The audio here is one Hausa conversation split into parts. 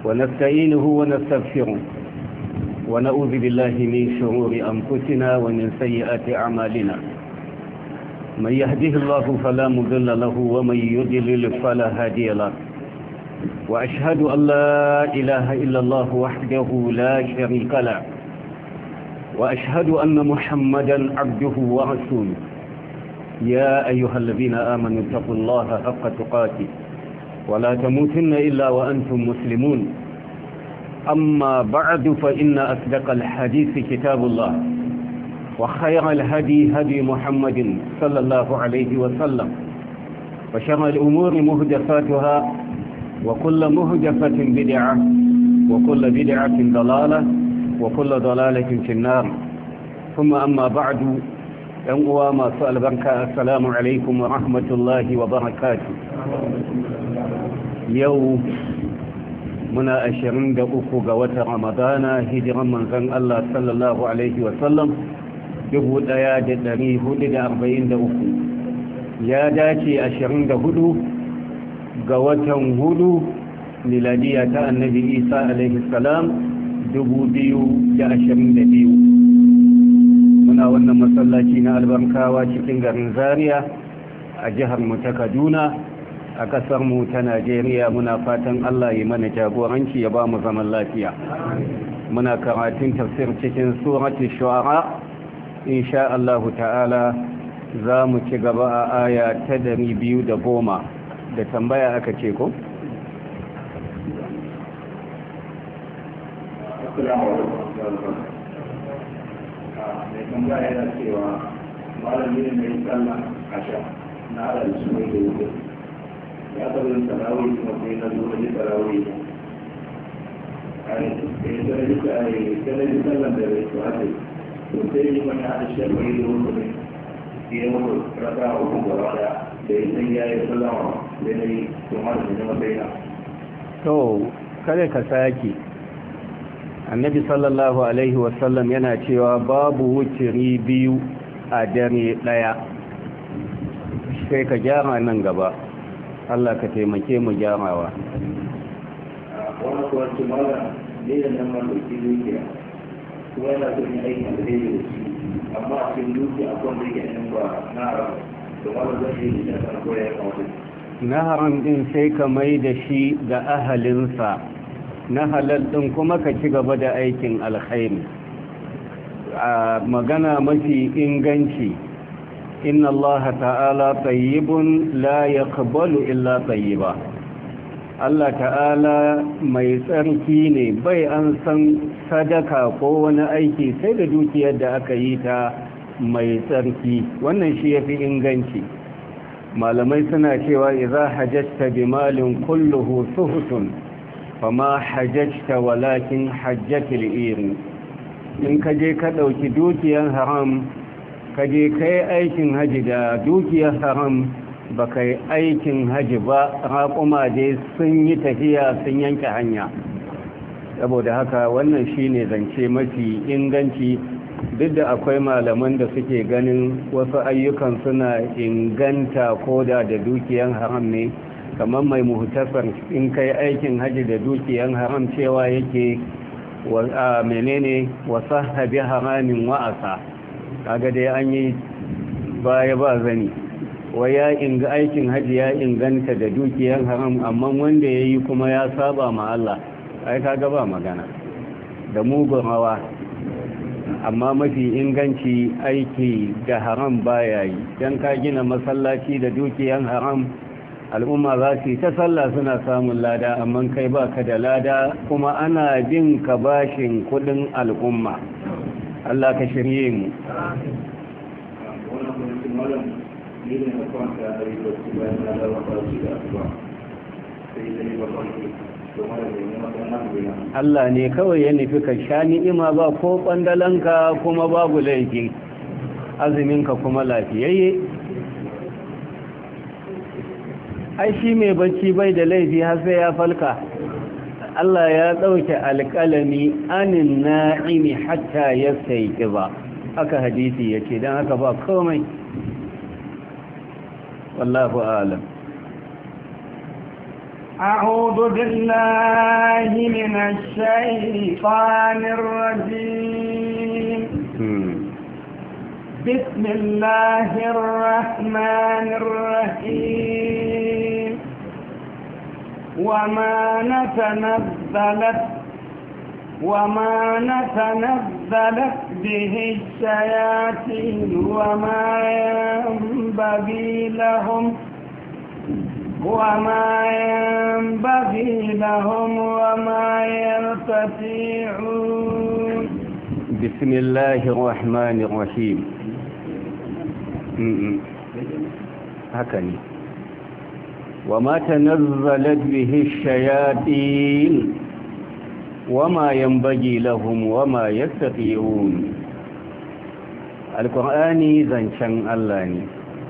ونستعينه ونستغفره ونعوذ بالله من شرور أنفسنا ومن سيئات أعمالنا. من يهده الله فلا مضل له ومن يضلل فلا هادي له. وأشهد أن لا إله إلا الله وحده لا شريك له، وأشهد أن محمدا عبده ورسوله. يا أيها الذين آمنوا اتقوا الله حق تقاته ولا تموتن إلا وأنتم مسلمون. أما بعد فإن أصدق الحديث كتاب الله، وخير الهدي هدي محمد صلى الله عليه وسلم، وشر الأمور مهدفاتها، وكل مهدفة بدعة، وكل بدعة ضلالة، وكل ضلالة في النار. ثم أما بعد، أنقوى ما سأل بركة، السلام عليكم ورحمة الله وبركاته. يوم منا 23 ga watan Ramadana, hijiran manzon Allah sallallahu alaihi wasallam 1443, ya dace 24 ga watan hudu miladiya ta annabi Isa alaihi salam 2022. muna wannan masallaci na albarkawa cikin garin Zaria a jihar mu ta Kaduna a kasar mu ta Najeriya. muna fatan Allah ya mana jagoranci, ya ba mu zaman lafiya. muna karatun tafsir cikin suratul shu'ara. insha Allah ta'ala za mu ci gaba a aya ta 210 da tambaya aka ce ko? mai tambaya yana cewa malami ne mai tsalla a sha na da su mai da wuce ya tsarin tarawih kuma sai na zuwa ji tarawih a yi tsarin tsallan da rai su haɗe to sai yi mana haɗe shi mai da wuce ne ya mutu raka uku gaba da ya san ya yi sallama da na yi kuma da zama bai na. To kare ka sake. Annabi sallallahu alaihi wasallam yana cewa babu wuciri biyu a dare daya. Sai ka gyara nan gaba, Allah ka taimake mu gyarawa. Wani kuwa ce mala ne da nan man dauki dukiya kuma yana son yin aikin da zai da shi, amma a cikin dukiya akwai da yake nan ba na haram da wanda zai yi da kan koya ya kawo. Na haram din sai ka mai da shi ga ahalinsa, na halal ɗin kuma ka ci gaba da aikin alkhairi. a magana mafi inganci, inna Allah ta'ala tayyibun la yaqbalu illa tayyiba. Allah ta'ala mai tsarki ne, bai an san sadaka ko wani aiki sai da dukiyar da aka yi ta mai tsarki. wannan shi yafi inganci. malamai suna cewa idza hajjata bimalin kulluhu suhutun fama hajjata walakin hajjatul iri. in ka je ka ɗauki dukiyar haram, ka je kai aikin haji da dukiyar haram, ba kai aikin haji ba. raƙuma dai sun yi tafiya, sun yanke hanya. saboda haka wannan shine zance mafi inganci, duk da akwai malaman da suke ganin wasu ayyukan suna inganta koda da dukiyar haram ne, kamar mai muhtasar in kai aikin haji da dukiyar haram cewa yake menene wasahabi haramin wa'asa. kaga dai an yi baya ba zani, waya inga aikin haji ya inganta da dukiyar haram, amma wanda yayi kuma ya saba ma Allah, ai kaga ba magana da mugun hawa. amma mafi inganci aiki da haram baya yi. dan ka gina masallaci da dukiyar haram, al'umma za su yi ta sallah suna samun lada, amma kai ba ka da lada, kuma ana bin ka bashin kudin al'umma. Allah ka shirye mu. Allah ne kawai ya nufi ka sha ni'ima, ba ko kwandalanka kuma babu laifi, azuminka kuma lafiyayye. ai shi mai bacci bai da laifi har sai ya falka. Allah ya ɗauke alƙalami anin na'imi hatta ya sai ƙiba, aka hadisi ya ce, don haka ba komai. wallahu alam. أعوذ بالله من الشيطان الرجيم بسم الله الرحمن الرحيم وما نتنزلت به الشياطين وما ينبغي لهم وما يستطيعون. بسم الله الرحمن الرحيم. هكذا وما تنزلت به الشياطين وما ينبغي لهم وما يستطيعون. القرآن زنشان الله ني،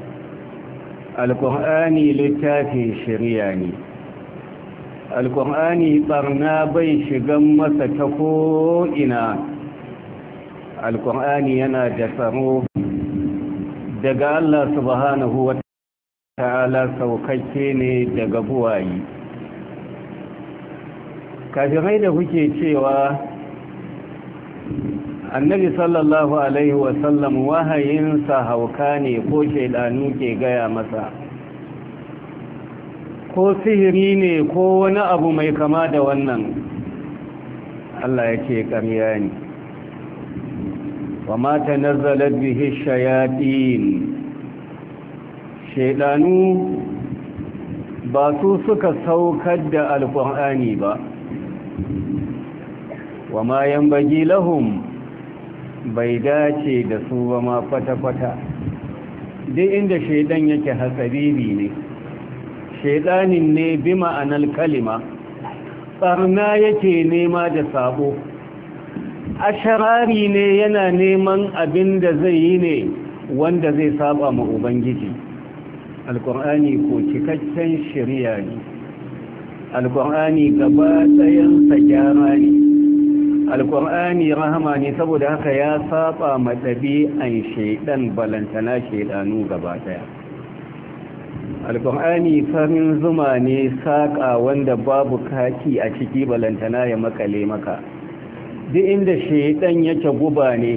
القرآن littafin shari'a ne, alƙur'ani ɓarna bai shigan masa ta ko'ina. alƙur'ani yana da tsaro daga Allah subhanahu wa ta'ala, saukakke ne daga buwayi. kafirai da kuke cewa annabi sallallahu alaihi wasallam wahayinsa hauka ne ko shaidanu ke gaya masa ko sihiri ne ko wani abu mai kama da wannan, Allah ya ce ƙarya ne. wa ma tanazzalat bihi shayatin, shaidanu ba su suka saukar da alƙur'ani ba. wa ma yanbaghi lahum, bai dace da su ba ma kwata-kwata. duk inda shaidan yake hasabibi ne, shaidanin ne bi ma'anar kalima, barna yake nema da sabo, asharari ne, yana neman abin da zai yi ne wanda zai saba ma ubangiji. alkur'ani ko cikakken shari'a ne, alkur'ani gaba ɗayansa gyara ne, alkur'ani rahama ne. saboda haka ya saba ma ɗabi'an shaidan, balantana shaidanu gaba ɗaya. alkur'ani farin zuma ne saƙa wanda babu kaki a ciki, balantana ya makale maka. duk inda shaidan yake guba ne.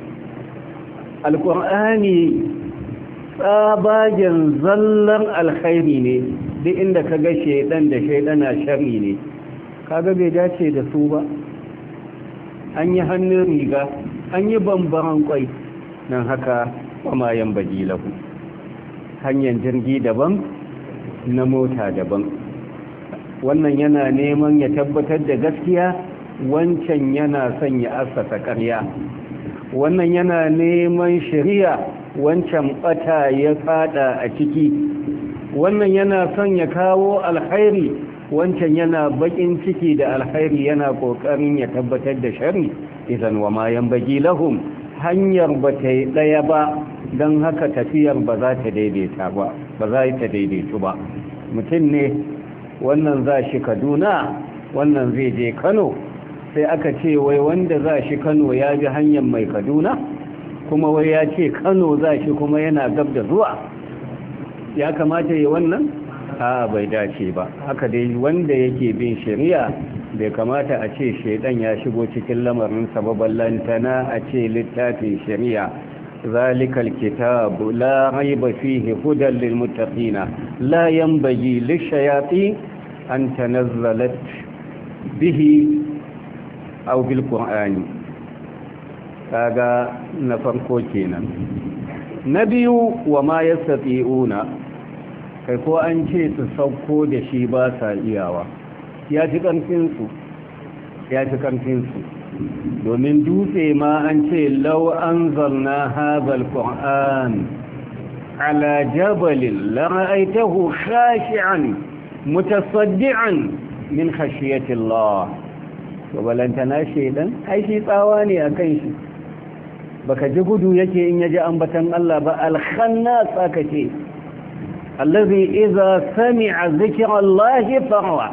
alkur'ani tsabagen zallan alkhairi ne. duk inda ka ga shaidan da shaidana shari ne, kaga bai dace da su ba. an yi hannun riga, an yi bambaran kwai. nan haka kuma yan baji lahu, hanyar jirgi daban na mota daban. wannan yana neman ya tabbatar da gaskiya, wancan yana son ya assasa ƙarya. wannan yana neman shari'a, wancan bata ya fada a ciki. wannan yana son ya kawo alkhairi, wancan yana bakin ciki da alkhairi, yana kokarin ya tabbatar da shari. idan wa ma yanbaghi lahum, hanyar bata yi daya ba, don haka tafiyar ba za ta daidaita ba, ba za ta daidaitu ba. mutum ne wannan za shi Kaduna, wannan zai je Kano, sai aka ce wai wanda za shi Kano ya bi hanyar mai Kaduna, kuma wai ya ce Kano za shi kuma yana gab da zuwa. ya kamata yi wannan? a bai dace ba. haka dai wanda yake bin shari'a bai kamata a ce shaidan ya shigo cikin lamarin sababallantana a ce littafin shari'a. zalikal kitabu la raiba fihi hudan lil muttaqina la yanbaghi lishayatin an tanazzalat bihi aw bil qur'ani. kaga na farko kenan. na biyu, wa ma yastati'una, kai ko an ce su sauko da shi ba sa iyawa, ya fi ƙarfinsu. domin dutse ma an ce lau an zalna hazal ƙwa'an ala jabalin lara'aitahu khashi'an mutasaddi'an min khashiyatillah. to balantana shaidan, ai shi tsawa ne a kan shi. baka ji gudu yake in yaji ambatan Allah ba? al-khannas aka ce allazi idza sami'a dhikra Allah farwa.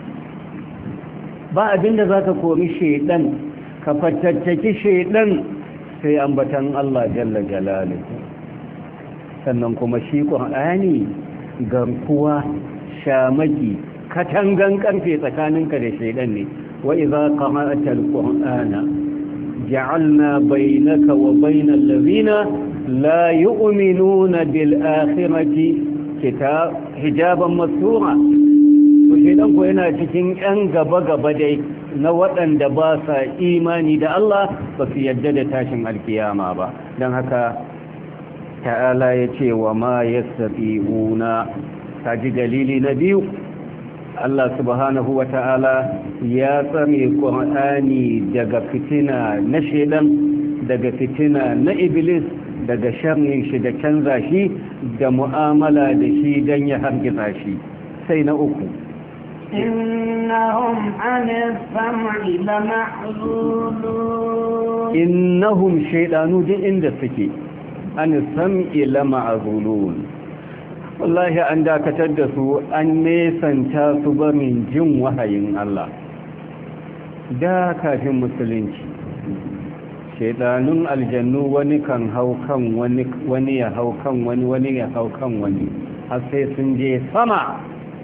ba abinda zaka komi shaidan, ka fatattaki shaidan, sai ambatan Allah jalla jalaluhu. sannan kuma shi Qur'ani garkuwa, shamaki, katangan karfe tsakaninka da shaidan ne wa idza qara'ta alqur'ana ja'alna bainaka wa bainal ladhina la yu'minuna bil akhirati hijaban mastura to shaidan ko yana cikin yan gaba dai na waɗanda ba sa imani da Allah ba su yadda da tashin alkiyama ba don haka ta'ala ya ce wa ma yastati'una ta ji dalili na biyu Allah subhanahu wa ta'ala ya tsare Qur'ani daga fitina na shedan daga fitina na iblis daga sharrin shi da canza shi da mu'amala da shi don ya hargitsa shi sai na uku إنهم عن السمع لمعزولون إنهم شيطانو دي عند سكي عن السمع لمعزولون والله أن دا كتدسوا أن نيسان تاسبا من جن وحيين الله دا كافي مسلنش shaidanun aljannu wani kan hau kan wani ya hau kan wani ya hau kan wani har sai sun je sama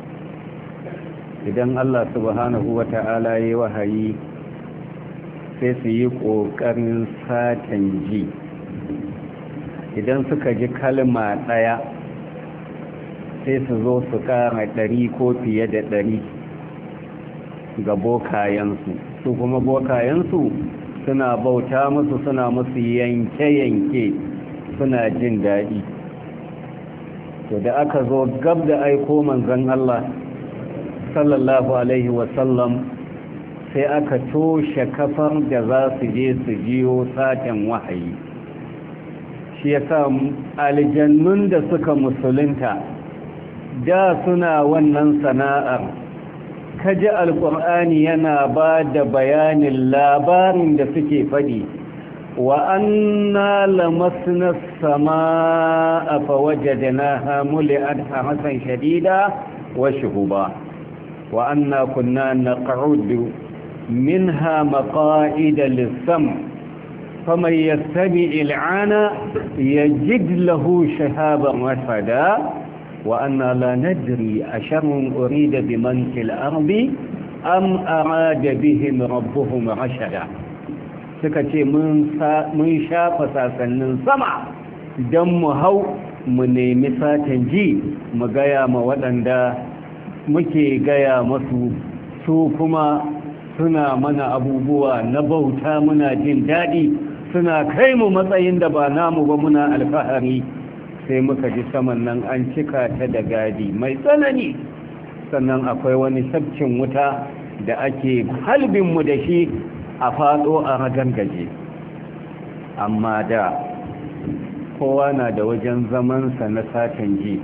idan Allah subhanahu wa ta'ala ya wahayi sai su yi ƙoƙarin satan ji idan suka ji kalma ɗaya sai su zo su ƙara 100 ko fiye da 100 ga bokayensu su kuma bokayensu suna bauta musu suna musu yanke-yanke suna jin daɗi to da aka zo gab da aiko manzon Allah sallallahu alaihi wasallam sai aka toshe kafar da za su je su jiyo satan wahayi shi yasa aljannun da suka musulunta da suna wannan sana'ar kaji alqur'ani yana ba da bayanin labarin da suke fadi wa anna lamasna as-samaa'a fawajadnaha muli'at hamasan shadida wa shuhuba وأنا كنا نقعد منها مقاعد للسمع فمن يستمع الآن يجد له شهابا رصدا وأنا لا ندري أشر أريد بمن في الأرض أم أراد بهم ربهم رشدا سكتي من شاف ساسن سمع دم هو من مساتن جي مغايا مودندا muke gaya masu su kuma suna mana abubuwa na bauta muna jin daɗi suna kai mu matsayin da ba namu ba muna alfahari sai muka ji saman nan an cika ta da gadi mai tsanani sannan akwai wani sabcin wuta da ake halbinmu da shi a faɗo a ragargaje amma da kowa na da wajen zamansa na satan ji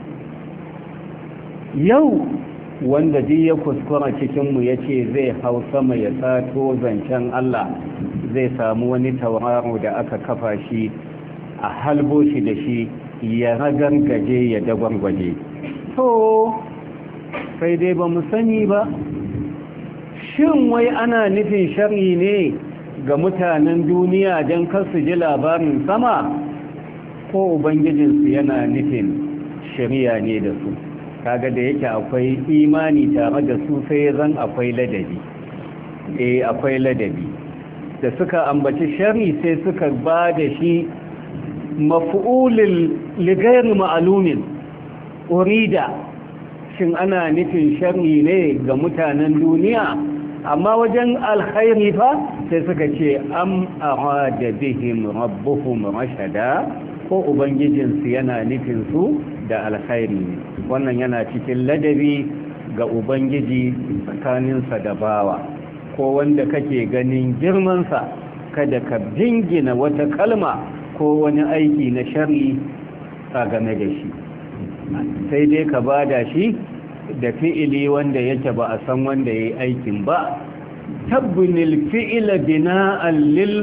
yau wanda duk ya kuskura cikinmu ya ce zai hau sama ya sato zancen Allah zai samu wani tauraro da aka kafa shi a halbo shi da shi ya ragargaje ya dagwargwaje to sai dai ba mu sani ba shin wai ana nufin shari ne ga mutanen duniya don kasu ji labarin sama ko ubangijinsu yana nufin shari'a ne da su kaga da yake akwai imani tare da su sai zan akwai ladabi akwai ladabi da suka ambaci shari sai suka ba da shi maf'ulil lighairi ma'lumin urida shin ana nufin shari ne ga mutanen duniya amma wajen alkhairi fa sai suka ce am arada bihim rabbuhum rashada ko ubangijinsu yana nufin su da alkhairi ne wannan yana cikin ladabi ga ubangiji tsakaninsa da bawa ko wanda kake ganin girmansa kada ka jingina wata kalma ko wani aiki na shari a game da shi sai dai ka bada shi da fi'ili wanda yake ba a san wanda yayi aikin ba tabbinil fi'ila bina'an lil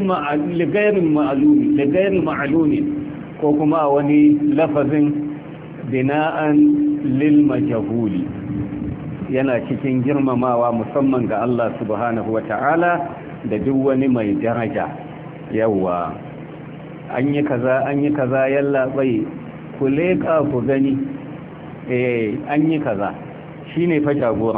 ma'lumi ko kuma wani lafazin bina'an lil majhuli yana cikin girmamawa musamman ga Allah subhanahu wata'ala da duk wani mai daraja yawa an yi kaza yalla bai ku leka ku gani an yi kaza shine fa jagora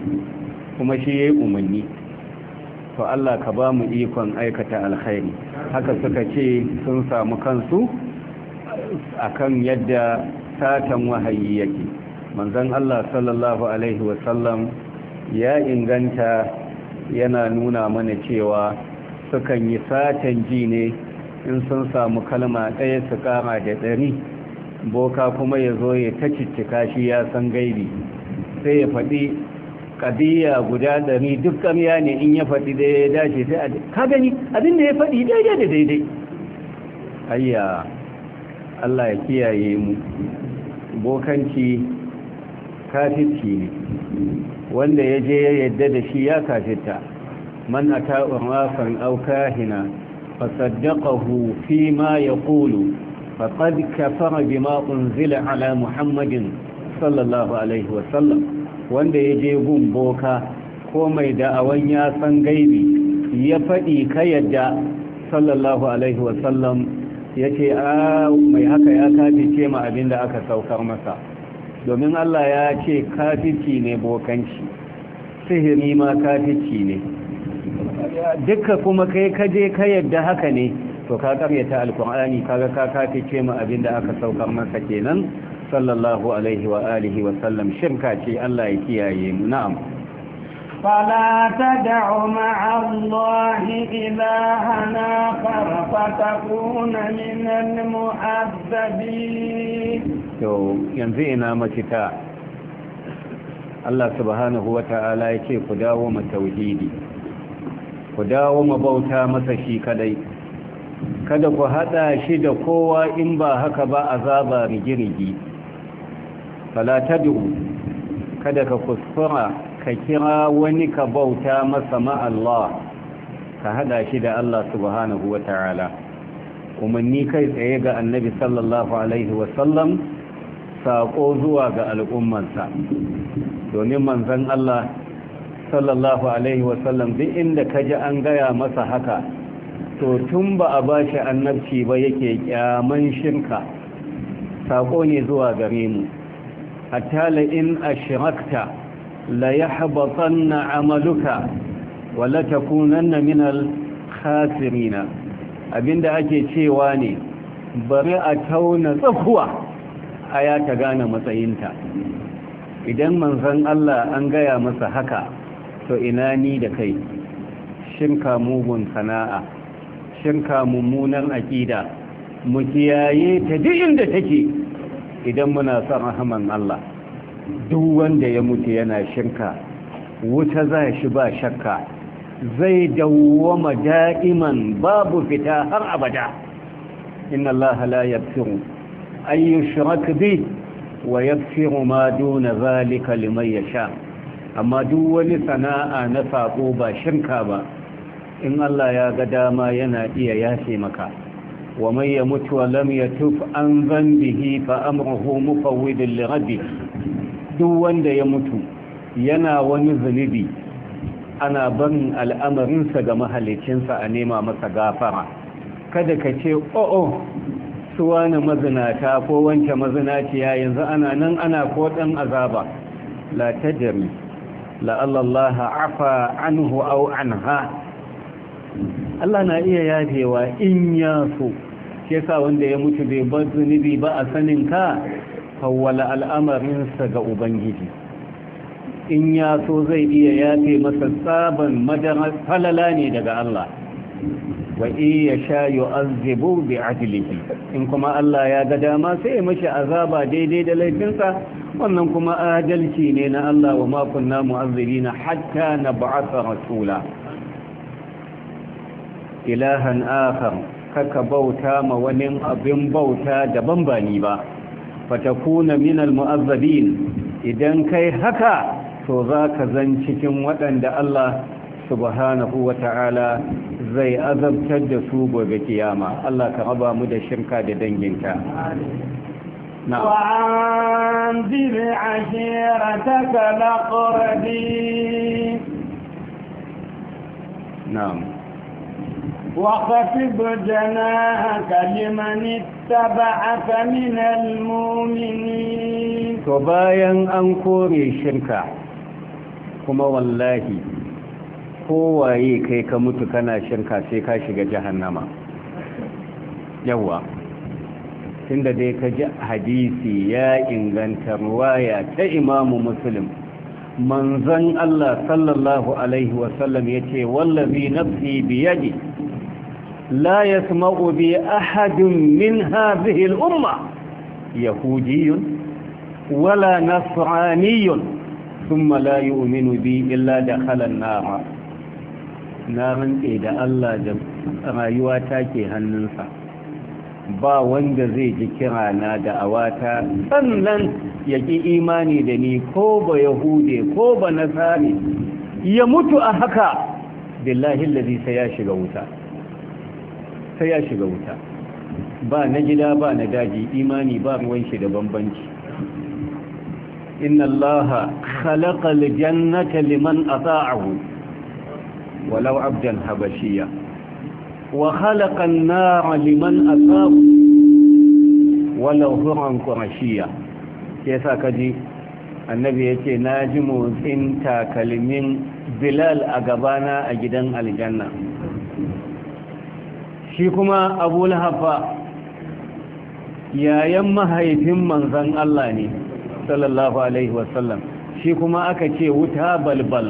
kuma shi yayi umarni. To Allah ka ba mu ikon aikata alkhairi. Haka suka ce sun samu kansu akan yadda satan wahayi yake. Manzon Allah sallallahu alaihi wasallam ya inganta yana nuna mana cewa sukan yi satan ji ne in sun samu kalma ɗaya su kama da 100, boka kuma ya zo ya ta ciccika shi ya san gaibi, sai ya faɗi ƙadiyya guda 100 duk ƙarya ne. In ya faɗi da ya dace sai a ka gani abin da ya faɗi daidai da daidai. Ayya, Allah ya kiyaye mu. Bokanci kafirci ne, wanda ya je ya yadda da shi ya kafirta. Man ata urafan aw kahina fasaddaqahu fima yaqulu faqad kafara bima unzila ala Muhammadin sallallahu alaihi wa sallam. Wanda ya je gun boka ko mai da'awan ya san gaibi ya faɗi ka yadda sallallahu alaihi wa sallam ya ce mai haka ya kafice ma abinda aka saukar masa. Domin Allah ya ce kafici ne bokanci, sihiri ma kafici ne. Dukka kuma kai kaje ka yadda haka ne, to ka karyata alkur'ani, kaga ka kafice ma abinda aka saukar masa kenan sallallahu alaihi wa alihi wa sallam. Shirka ce, Allah ya kiyaye mu. Na'am. فلا تدع مع الله إلها آخر فتكون من المعذبين. yanzu ina mafita. Allah subhanahu wa ta'ala ya ce ku dawo ma tauhidi, ku dawo ma bauta masa shi kadai, kada ku hada shi da kowa, in ba haka ba azaba rigirigi. fala tad'u, kada ka kuskura ka kira wani ka bauta masa ma Allah, ka hada shi da Allah subhanahu wa ta'ala. umarni kai tsaye ga annabi sallallahu alaihi wasallam, saƙo zuwa ga al'ummansa. Domin manzon Allah sallallahu alaihi wasallam duk inda ka ji an gaya masa haka, to tun ba a ba shi annabci ba yake kyaman shirka. saƙo ne zuwa gare mu. hatta la in ashrakta la yahbatanna amaluka wa la takunanna minal khasirin. Abinda ake cewa ne, bari a tauna tsakuwa aya ta gane matsayinta. Idan manzon Allah an gaya masa haka, to ina ni da kai? Shirka mugun sana'a, shirka mummunan aqida, mu kiyaye ta duk inda take idan muna son rahaman Allah. Duk wanda ya mutu yana shirka, wuta za shi ba shakka, zai dawwama da'iman babu fita har abada. inna Allah la yaghfiru an yushraka bihi wa yaghfiru ma duna zalika liman yasha. amma duk wani sana'a na sako ba shirka ba, in Allah ya ga dama yana iya yafe maka. wa man yamutu wa lam yatub an dhanbihi fa amruhu mufawwidun li rabbih. duk wanda ya mutu yana wani zunubi, ana barin al'amarinsa ga mahalicinsa a nema masa gafara. kada ka ce o'o suwa na mazinata ko wance mazinaciya yanzu ana nan ana koɗan azaba. la tajri la'allallaha afa anhu aw anha. Allah na iya yafewa in ya so. shi yasa wanda ya mutu bai bar zunubi ba a sanin ka, hawwala al'amarinsa ga Ubangiji. in ya so zai iya yafe masa tsaban madara falala ne daga Allah. wa iya sha yu'azzibu bi adlihi. in kuma Allah ya ga dama sai ya mashi azaba daidai da laifinsa, wannan kuma adalci ne na Allah. wa ma kunna mu'azzibina hatta nab'atha rasula. ilahan akhar, kaka bauta ma wani abin bauta daban ba ni ba, fatakuna minal mu'azzabin. idan kai haka, to za ka zan cikin waɗanda Allah subhanahu wa ta'ala zai azabtar da su gobe kiyama. Allah ka raba mu da shirka da danginta. وأنذر عشيرتك الأقربين. نعم. وخفض جناحك لمن اتبعك من المؤمنين. to bayan an kore shirka, kuma wallahi kowaye kai ka mutu kana shirka sai ka shiga jahannama. Yawa tunda dai ka ji hadisi ya inganta ruwaya ta Imamu Muslim, manzon Allah sallallahu alaihi wasallam yace wallazi nafsi biyadi la yasma'u bi ahadin min hadhihi al-umma yahudiyyun wala nasraniyyun thumma la yu'minu bi illa dakhala an-nar. Na rantse da Allah da rayuwa take hannunsa, ba wanda zai ji kira na da awata sannan ya ki imani da ni, ko ba yahude ko ba nasari, ya mutu a haka, billahi allazi sai ya shiga wuta, sai ya shiga wuta. Ba na gida ba na daji, imani ba ruwan shi da bambanci. inna allaha khalaqa aljannata liman ata'ahu walau abdan habashiyya وخلق النار لمن أصاب ولو هرا قرشيا. yasa kaji annabi yace naji motsin takalmin Bilal a gabana a gidan aljanna. Shi kuma Abu Lahab yayan mahaifin manzon Allah ne sallallahu alaihi wasallam, shi kuma aka ce wuta balbal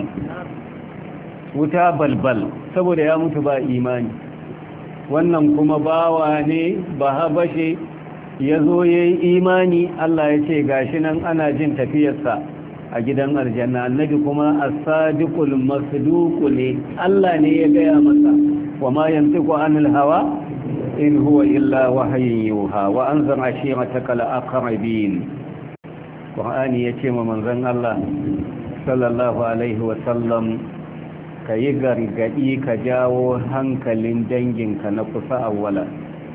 saboda ya mutu ba imani. Wannan kuma bawa ne ba habashe ya zo ya yi imani, Allah ya ce gashi nan ana jin tafiyarsa a gidan aljanna. Annabi kuma as-sadiqul masduq ne, Allah ne ya gaya masa, wa ma yantiqu anil hawa in huwa illa wahyun yuha wa anzar ashirataka al-aqrabin. Qur'ani ya ce ma manzon Allah sallallahu alaihi wa sallam, ka yi gargadi ka jawo hankalin danginka na kusa awwala,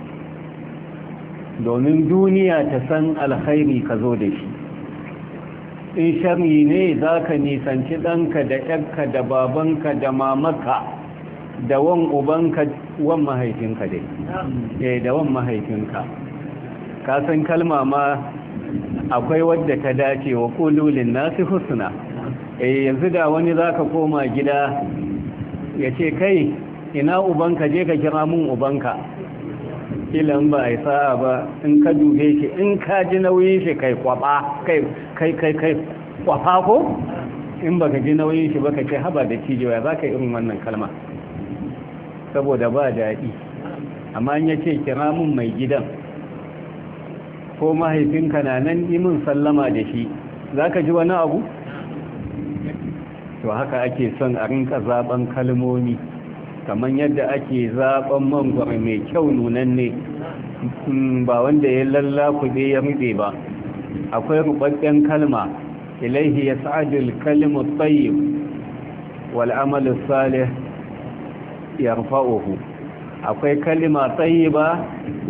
domin duniya ta san alkhairi ka zo da shi. In sharri ne za ka nisanci ɗanka da ƴarka da babanka da mamaka da wan ubanka, wan mahaifinka dai da wan mahaifinka. Ka san kalma ma akwai wadda ta dace wa kululin nasi husna. Yanzu da wani za ka koma gida ya ce kai ina ubanka, je ka kira mun ubanka, ilan ba a yi sa'a ba in ka dube shi, in ka ji nauyin shi kai kwaba, kai kwafa ko in baka ji nauyin shi baka ce haba da cijewa, za ka yi irin wannan kalma saboda ba daɗi. Amma in ya ce kira mun mai gidan ko mahaifinka na nan yi mun sallama da shi, za ka ji wani abu? To haka ake son a rinka zaben kalmomi, kamar yadda ake zaben mangwaro mai kyau nunanne, ba wanda ya lallakuɗe ya ruɓe ba. Akwai rubabben kalma, ilaihi ya sa'adul kalimu tsayyib wal amalu salih yarfa'uhu. akwai kalima tayyiba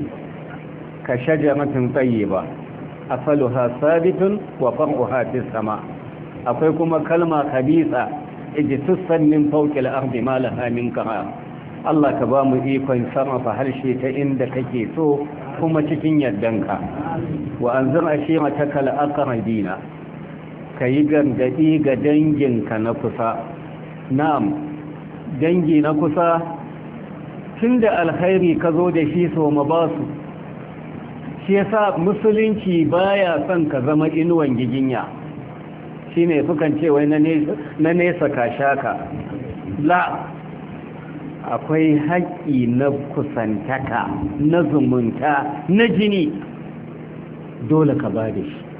ka shajaratin tayyiba asaluha sabitun wa far'uha fis sama. akwai kuma kalma khabisa ijtussan min fawqil ardi ma laha min qarar. Allah ka ba mu ikon sarrafa harshe ta inda kake so kuma cikin yardanka. wa anzir ashirataka al-aqrabina, kayi gargadi ga danginka na kusa. na'am, dangi na kusa tunda alkhairi ka zo da shi so ma ba su. shi yasa musulunci baya son ka zama inuwan giginya, shine sukan ce wai na nesa ka shaka. la, akwai haƙƙi na kusantaka, na zumunta, na jini, dole ka ba da shi.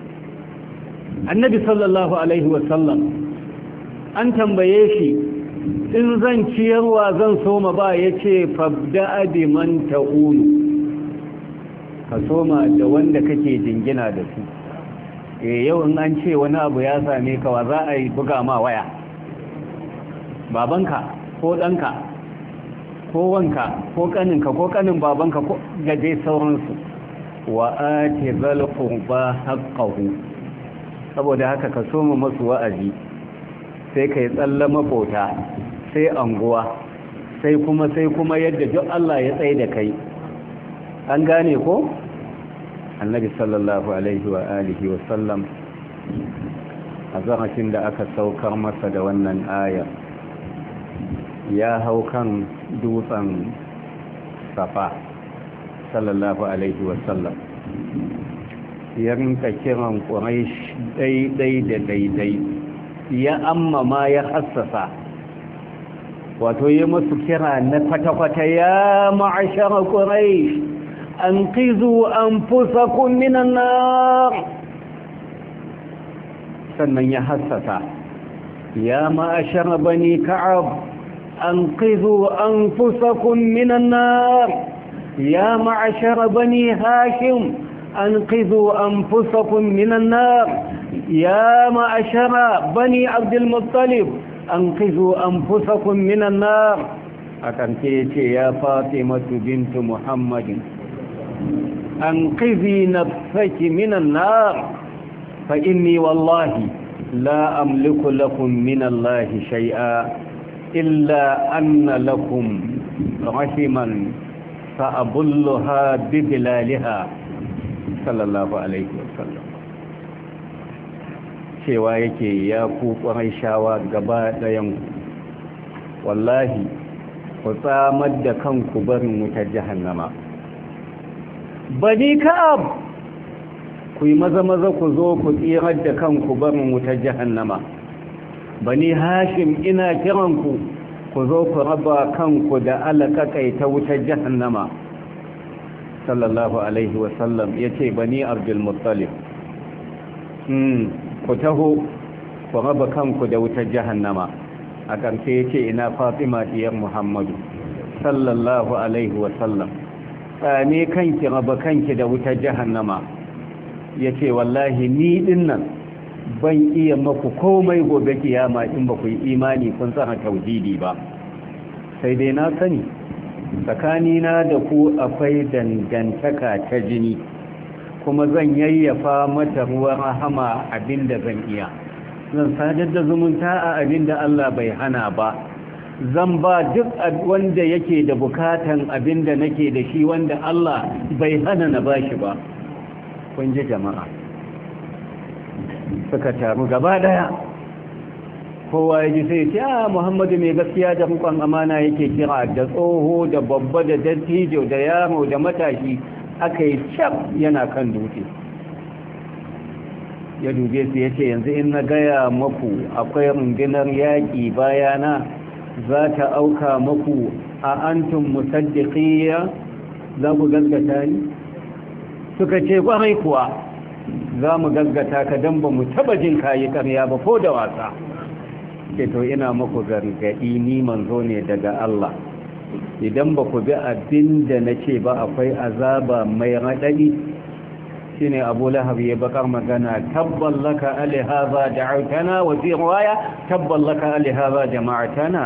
Annabi sallallahu alaihi wasallam an tambaye shi, in zan ciyarwa zan soma ba, ya ce fabda man ta'ulu, ka soma da wanda kake jingina da su. Yau in an ce wani abu ya same ka, wa za a yi buga ma waya? Babanka ko ɗanka ko wanka ko ƙaninka ko ƙanin babanka ko gaje sauransu. wa ati zal qurba haqqahu. saboda haka ka soma masu wa'azi, sai kai tsalla makota, sai anguwa, sai kuma yadda duk Allah ya tsaye da kai. an gane ko? Annabi sallallahu alaihi wa alihi wa sallam a zarafin da aka saukar masa da wannan ayar ya hau kan dutsen safa sallallahu alaihi wasallam ya rinka kiran ƙuraish daidai da daidai ya amma ma ya hassasa wato yi musu kira na kwata-kwata ya ma'ashara ƙuraish an kizu an fusakun minan nar sannan ya hassasa ya ma'ashara bani ka'ab an kizu an fusakun minan nar ya ma'ashara bani hashim أنقذوا أنفسكم من النار يا معشر بني عبد المطلب أنقذوا أنفسكم من النار أكنتي يا فاطمة بنت محمد أنقذي نفسك من النار فإني والله لا أملك لكم من الله شيئا إلا أن لكم رحما فأبلها ببلالها sallallahu alaihi wasallam cewa yake ya ku shawa gaba ɗayan wallahi ku tsamar da kanku barin wutar jahannama bani ka'ab ku yi maza ku zo ku tsirar da kanku barin wutar jahannama bani hashim ina kiranku ku zo ku raba kanku da alaƙaƙai ta wutar jahannama sallallahu alaihi wasallam ya ce bani abdulmuttalib ku taho ku raba kanku da wutar jahannama a ƙarshe ya ce ina fatima diyar muhammadu sallallahu alaihi wasallam tsane kanki raba kanki da wutar jahannama ya ce wallahi ni dinnan ban iya maku komai gobe kiyama in ba ku yi imani kun tsara tauhidi ba sai dai na sani tsakanina da ku akwai dangantaka ta jini kuma zan yayyafa mata ruwan rahama abinda zan iya zan sadar da zumunta a abinda Allah bai hana ba zan ba duk wanda yake da bukatan abinda nake da shi wanda Allah bai hana na bashi ba kun ji jama'a suka taru gaba daya kowa ya ji sai ce Muhammadu mai gaskiya da rukun amana yake kira da tsoho da babba da dattijo da yaro da matashi aka yi cap yana kan dutse ya dube su ya ce yanzu in na gaya maku akwai rundunar yaƙi bayana za ta auka maku a antum musaddiqiyya za ku gaskata ni suka ce kwarai kuwa za mu gaskata ka dan ba mu taba jin kayi ƙarya ba ko da wasa ce to ina muku gargadi ni manzo ne daga Allah idan ba ku bi abin da nace ba akwai azaba mai radadi shine Abu Lahab ya bakar magana tabban laka ali hadha da'awtana wa fi riwaya tabban laka ali hadha jama'atana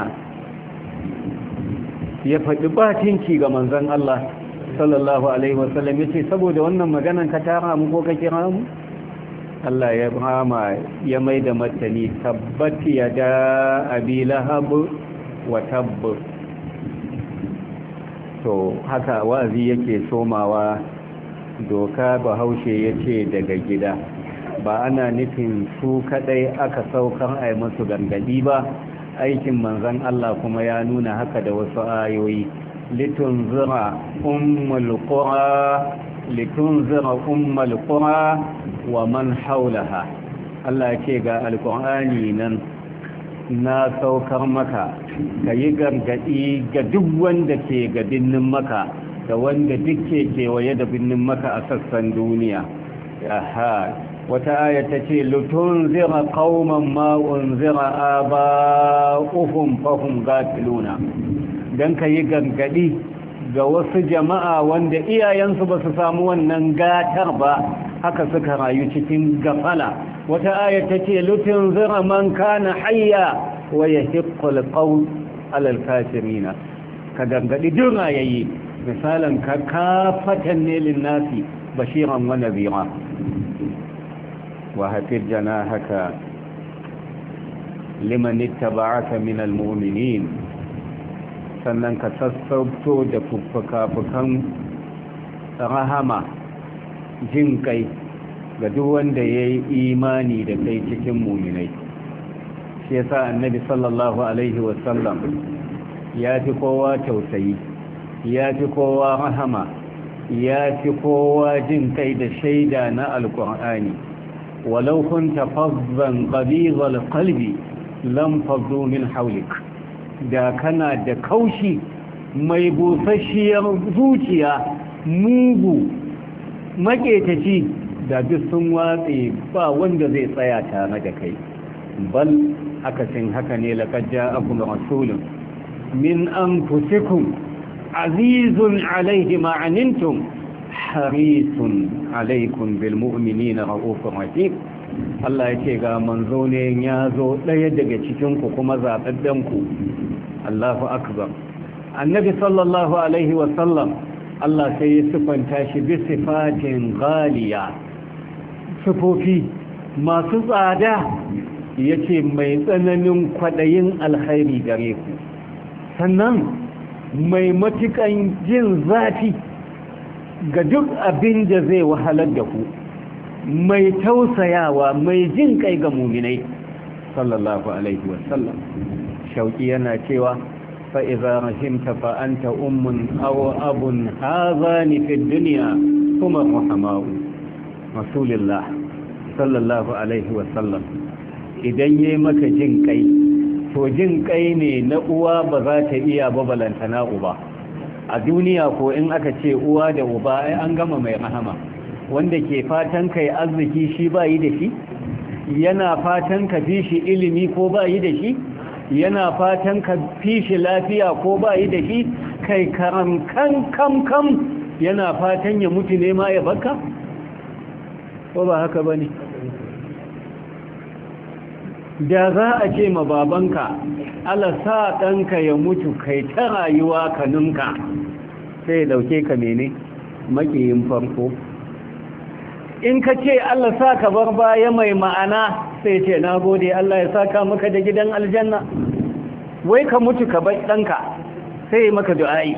ya faɗi batinci ga manzon Allah sallallahu alaihi wasallam yace saboda wannan maganan ka tara mu ko ka kira mu Allah ya rama ya mai da martani tabbati ya da abi lahab wa tabb to haka wazi yake somawa doka bahaushe yace daga gida ba ana nufin su kadai aka saukar ai musu gangadi ba aikin manzon Allah kuma ya nuna haka da wasu ayoyi litunzira ummul qura litunzira ummul qura wa man haulaha Allah ce ga alkur'ani nan na saukar maka kayi gargadi ga duk wanda ke ga binnin maka da wanda duk ke kewaye da binnin maka a sassan duniya aha wata aya ta ce litunzira qauman ma unzira aba'uhum fahum gafiluna dan kayi gargadi ga wasu jama'a wanda iyayensu ba su samu wannan gatar ba haka suka rayu cikin gafala wata aya tace lutun zira man kana hayya wa yahiqqul qawl alal kafirin ka gangadi duna yayi misalan ka kafatan ne lin nasi bashiran wa nadhira wa hafid janahaka liman ittaba'aka min almu'minin sannan ka sassauto da fuffuka-fukan rahama jin kai ga duk wanda ya yi imani da kai cikin muminai. Shi yasa annabi sallallahu alaihi wasallam ya fi kowa tausayi, ya fi kowa rahama, ya fi kowa jin kai da shaida na alkur'ani. walau kunta fazzan qabidhal qalbi lam faddu min hawlik. da kana da kaushi mai busasshiyar zuciya, mugu maketaci, da duk sun watse ba wanda zai tsaya tare da kai. bal akasin haka ne, laqad ja'akum rasulun min anfusikum azizun alayhi ma anantum harisun alaykum bil mu'minina raufur rahim. Allah yake ga manzo ne ya zo daya daga cikin ku kuma zababben ku. Allahu akbar. Annabi sallallahu alaihi wa sallam Allah sai ya sifanta shi bi sifatin ghaliya, sifofi masu tsada, yace mai tsananin kwadayin alkhairi gare ku, sannan mai matukan jin zafi ga duk abin da zai wahalar da ku, mai tausayawa, mai jin kai ga muminai sallallahu alaihi wasallam. Shauki yana cewa fa idza rahimta fa anta ummun aw abun hadhani fi dunya kuma rahamau. Rasulullah sallallahu alaihi wasallam idan yayi maka jin kai, to jin kai ne na uwa ba za ta iya ba, balantana uba. A duniya ko in aka ce uwa da uba ai an gama mai rahama. Wanda ke fatan kai arziki shi ba yi da shi, yana fatan ka fi shi ilimi ko ba yi da shi, yana fatan ka fi shi lafiya ko ba yi da shi, kai karam kam yana fatan ya mutu ne ma ya baka, ko ba haka bane? Da za a ce ma babanka Allah sa ɗanka ya mutu kai ta rayuwa kanunka, sai ya ɗauke ka mene makiyin farko. In ka ce Allah sa ka bar baya mai ma'ana, sai ce na gode Allah ya saka maka da gidan aljanna. Wai ka mutu ka bar ɗanka, sai maka du'a'i.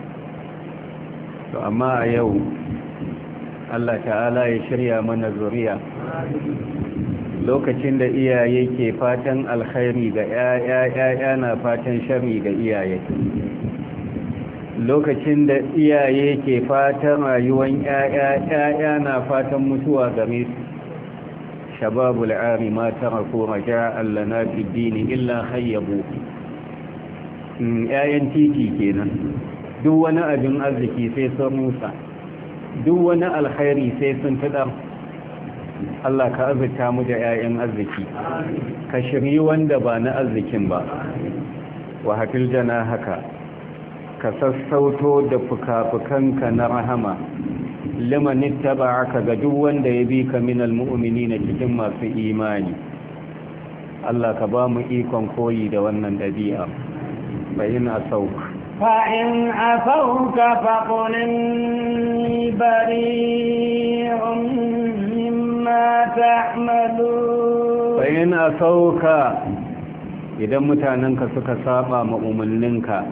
To amma a yau Allah ta'ala ya shirya mana zuriya. Lokacin da iyaye ke fatan alkhairi ga ‘ya'ya na fatan shari ga iyaye. Lokacin da iyaye ke fatan rayuwan ‘ya'ya na fatan mutuwa game su. Shababul ari ma taraku raja'an lana fi dini illa hayyabu. ‘Ya'yan titi kenan. Duk wani abin arziki sai sun musa, duk wani alkhairi sai sun tudar. Allah ka azurta mu da 'ya'yan arziki, ka shiryi wanda ba na arzikin ba. Wa hafil jana haka, ka sassauto da fuka-fukanka na rahama, liman ittaba'aka ga duk wanda ya bi ka minal mu'minina cikin masu imani. Allah ka ba mu ikon koyi da wannan dabi'a. Bayin asauka فإن عفوك فقل إني بريء مما تعملون. فإن عفوك idan mutanenka suka saba ma umarninka,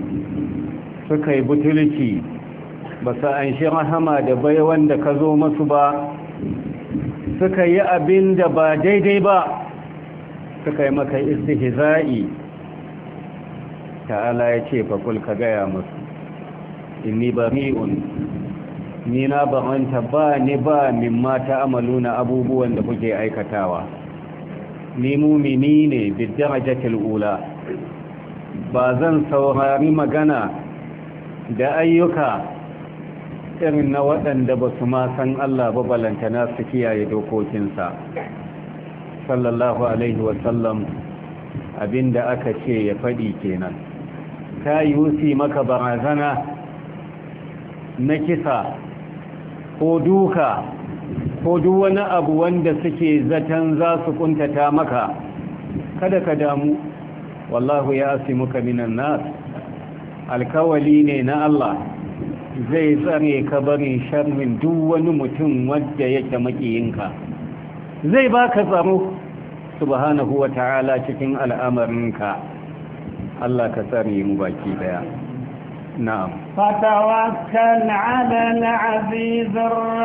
suka yi butulci, ba su an shi rahama da baiwan da ka zo masu ba, suka yi abin da ba daidai ba, suka yi maka istihza'i, ta'ala ya ce faƙul ka gaya musu inni bari'un, ni na ba'anta ba ni ba mimma ta'amaluna abubuwan da kuke aikatawa. Ni mumini ne bi darajatil ula, ba zan saurari magana da ayyuka irin na waɗanda ba su ma san Allah ba, balantana su kiyaye dokokinsa. Sallallahu alaihi wasallam abinda aka ce ya faɗi kenan. Ta yi wusi maka barazana na kisa ko duka ko duk wani abu wanda suke zaton za su kuntata maka, kada ka damu, wallahu ya asimuka minan nas. Alkawali ne na Allah zai tsare ka barin sharrin duk wani mutum wanda yake makiyinka, zai baka tsaro subhanahu wa ta'ala cikin al'amarinka. Allah ka tsare mu baki daya. na'am فتوكل على العزيز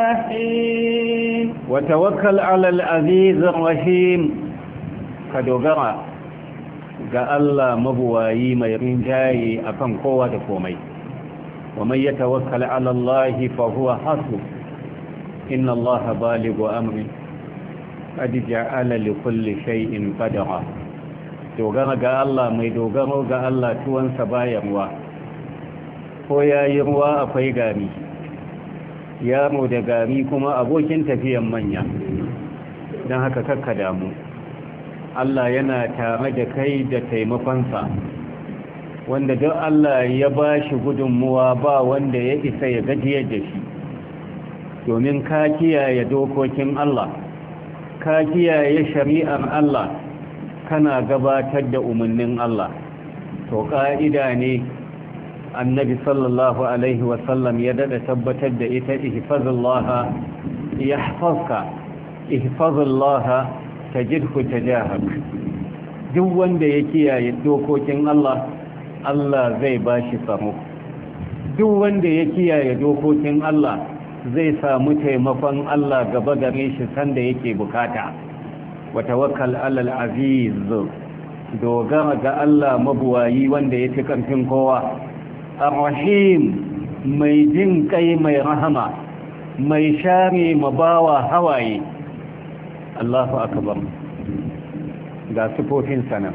الرحيم وتوكل على العزيز الرحيم كدوغرا ga Allah mabuwayi mai rinjaye akan kowa da komai wa man yatawakkal ala Allah fa huwa hasbuh inna Allah balighu amri qad ja'ala li kulli shay'in qadara dogara ga Allah mai dogaro ga Allah tuwansa bayarwa ko yayi ruwa akwai gari yaro da gari kuma abokin tafiyan manya dan haka kakka damu Allah yana tare da kai da taimakonsa wanda duk Allah ya ba shi gudunmuwa ba wanda ya isa ya gajiyar da shi domin ka kiyaye dokokin Allah ka kiyaye shari'ar Allah kana gabatar da umarnin Allah to ka'ida ne annabi sallallahu alaihi wasallam ya dada tabbatar da ita ihfazullaha yahfazka ihfazullaha tajidhu tajahak duk wanda ya kiyaye dokokin Allah Allah zai bashi tsaro duk wanda ya kiyaye dokokin Allah zai samu taimakon Allah gaba gare shi sanda yake bukata wa tawakkal alal aziz dogara ga Allah mabuwayi wanda yake karfin kowa ar-rahim mai jin kai mai rahama mai share mabawa hawaye Allahu akbar ga sifofin sana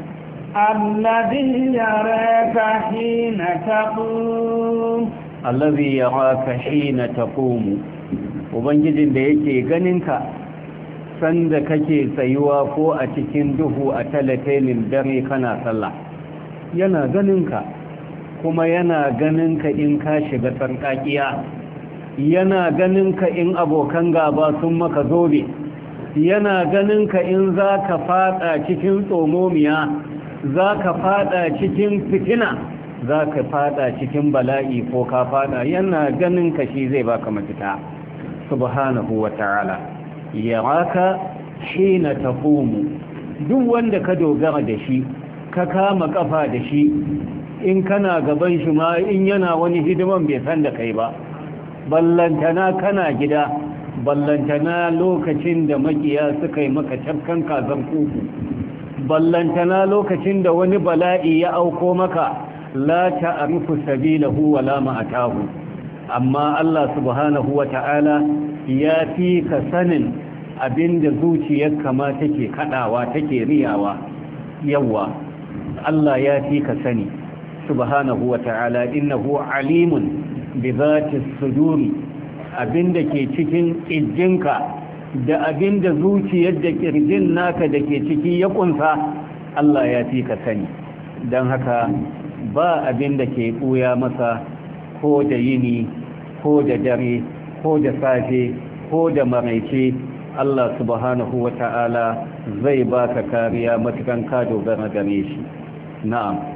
الذي يراك حين تقوم الذي يراك حين تقوم ubangijin da yake ganinka sanda kake tsayuwa ko a cikin duhu a talatelin dare kana sallah yana ganinka kuma yana ganinka in ka shiga sarƙaƙiya yana ganinka in abokan gaba sun maka zobe yana ganin ka in za ka fada cikin tsomomiya za ka fada cikin fitina za ka fada cikin bala'i ko ka fada yana ganin ka shi zai baka mafita subhanahu wa ta'ala yaraka hina taqumu duk wanda ka dogara da shi ka kama kafa da shi in kana gaban shi ma in yana wani hidiman bai san da kai ba ballantana kana gida ballantana lokacin da makiya suka yi maka tafkan kazan kuku ballantana lokacin da wani bala'i ya auko maka la ta'rifu sabilahu wala ma'atahu amma Allah subhanahu wata'ala ya fi ka sanin abinda zuciyarka ma take kadawa take riyawa yawa Allah ya fi ka sani subhanahu wata'ala innahu alimun bi dhati suduri abinda ke cikin ƙirjinka da abinda zuciyar da ƙirjin naka da ke ciki ya ƙunsa Allah ya fi ka sani don haka ba abinda ke ɓuya masa ko da yini ko da dare ko da safe ko da maraice Allah subhanahu wa ta'ala zai baka kariya matukan ka dogara gare shi na'am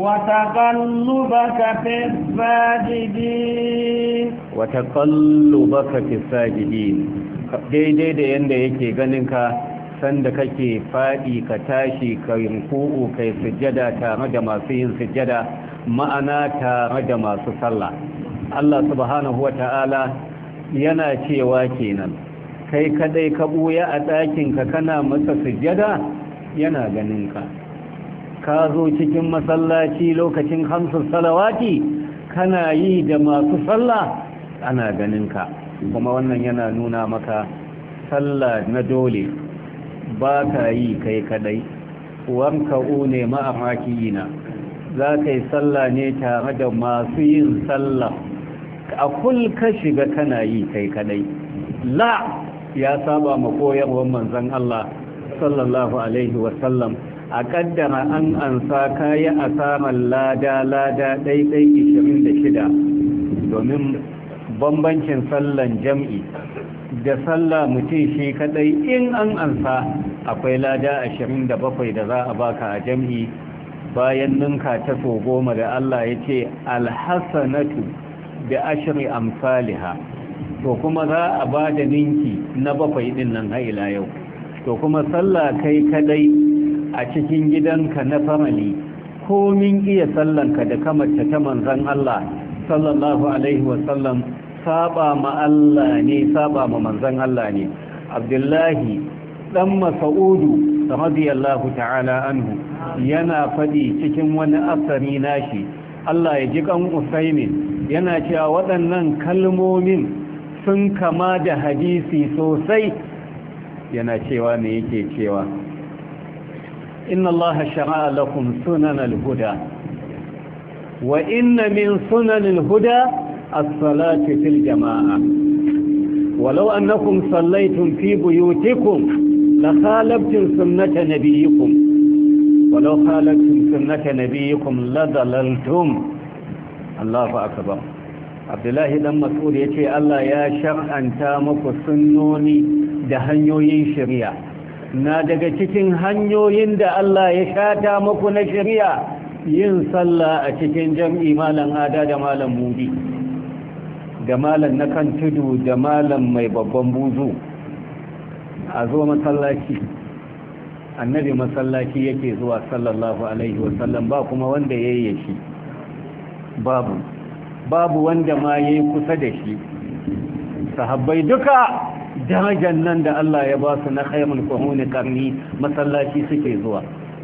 وتقلبك في الساجدين وتقلبك في الساجدين daidai da yanda yake ganin ka sanda kake fadi ka tashi ka ruku'u kai sujjada tare da masu yin sujjada ma'ana tare da masu sallah Allah subhanahu wata'ala yana cewa kenan kai kadai ka buya a ɗakin ka kana masa sujjada yana ganin ka ka zo cikin masallaci lokacin hamsin salawati kana yi da masu sallah ana ganinka kuma wannan yana nuna maka sallah na dole ba ka yi kai kadai wanka une ma'amakiyina za ka yi sallah ne tare da masu yin sallah a ka shiga kana yi kai kadai la ya saba ma koyarwar manzon Allah sallallahu alaihi wasallam a kaddara an ansa kayi asarar lada ɗaiɗai 26 domin bambancin sallan jam'i da sallah mutum shi kadai in an ansa akwai lada 27 da za a baka a jam'i bayan ninka ta so 10 da Allah ya ce alhassanatu da ashri amsaliha to kuma za a ba da ninki na 7 din nan haila yau to kuma sallah kai kadai a cikin gidanka na famali komin iya sallanka da kamarta ta manzan Allah sallallahu alaihi wasallam saba ma Allah ne, saba ma manzon Allah ne. Abdullahi dan Mas'udu radiyallahu ta'ala anhu yana fadi cikin wani asari nashi, Allah ya ji kan Usaimin, yana cewa waɗannan kalmomin sun kama da hadisi sosai. Yana cewa me yake cewa, inna Allah shara'a lakum sunanal huda wa inna min sunanil huda as-salatu fil jama'a walau annakum sallaytum fi buyutikum la khalaftum sunnata nabiyyikum walau khalaftum sunnata nabiyyikum la dalaltum. Allahu akbar. Abdullahi dan Mas'ud yace Allah ya shar'anta muku sunnoni da hanyoyin shari'a. Na daga cikin hanyoyin da Allah ya shata muku na shari'a yin sallah a cikin jam'i, malam Ada da malam Mudi da malam na kan tudu da malam mai babban buzu a zo masallaci. Annabi masallaci yake zuwa sallallahu alaihi wasallam, ba kuma wanda yayi shi, babu wanda ma yayi kusa da shi. Sahabbai duka darajar nan da Allah ya ba su na khairul quruni qarni masallaci suke zuwa.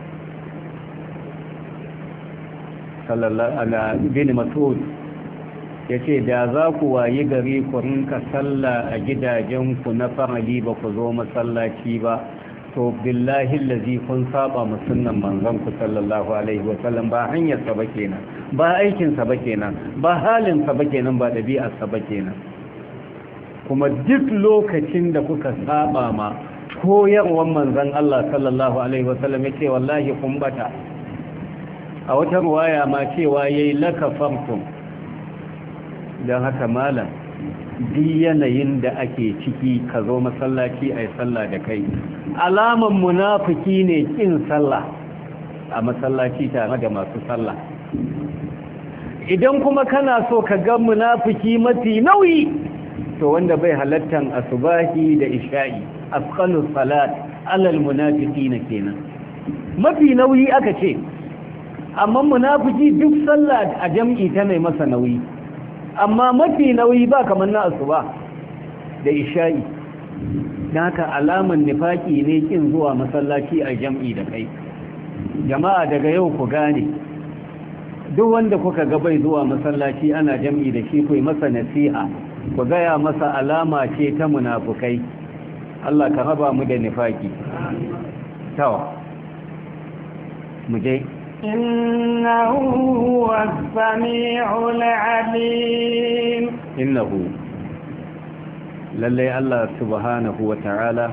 Sallallahu alaihi bin Mas'ud yace da za ku wayi gari ku rinka sallah a gidajenku na farali ba ku zo masallaci ba, to billahi allazi kun saba ma sunnan manzon ku sallallahu alaihi wa sallam. Ba hanyar sa ba kenan, ba aikin sa ba kenan, ba halin sa ba kenan, ba dabi'ar sa ba kenan. Kuma duk lokacin da kuka saba ma koyarwar manzon Allah sallallahu alaihi wa sallam, yace wallahi kun bata. A wata ruwaya ma cewa yayi lakafartum. Dan haka malam, duk yanayin da ake ciki ka zo masallaci ai sallah da kai, alaman munafiki ne kin sallah a masallaci tare da masu sallah. Idan kuma kana so ka ga munafiki mafi nauyi, to wanda bai halattan asubahi da isha'i, afqalus salat alal munafiqina kenan, mafi nauyi aka ce. Amma munafiki duk sallah a jam'i ta mai masa nauyi, amma mafi nauyi ba kamar na asuba da isha'i. Dan haka alaman nifaki ne kin zuwa masallaci a jam'i da kai. Jama'a daga yau ku gane, duk wanda kuka ga bai zuwa masallaci ana jam'i da shi, ku yi masa nasiha, ku gaya masa alama ce ta munafukai. Allah ka raba mu da nifaki. Tawa mu je. إنه هو السميع العليم. إنه للي الله سبحانه وتعالى